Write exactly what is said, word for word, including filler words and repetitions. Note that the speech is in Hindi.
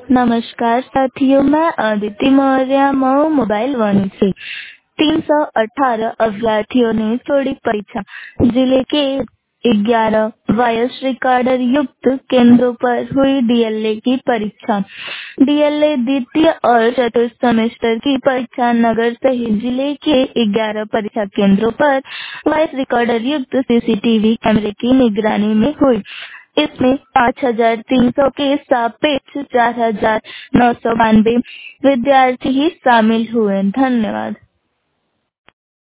नमस्कार साथियों, मैं अदिति मौर्य मऊ मोबाइल वन से तीन सौ अठारह अभ्यर्थियों ने छोड़ी परीक्षा। जिले के ग्यारह वॉइस रिकॉर्डर युक्त केंद्रों पर हुई डीएलए की परीक्षा। डीएलए द्वितीय और चतुर्थ सेमेस्टर की परीक्षा नगर सहित जिले के ग्यारह परीक्षा केंद्रों पर वॉइस रिकॉर्डर युक्त सीसीटीवी कैमरे की निगरानी में हुई। इसमें पाँच हजार तीन सौ के सापेक्ष चार हजार नौ सौ बानवे विद्यार्थी ही शामिल हुए। धन्यवाद।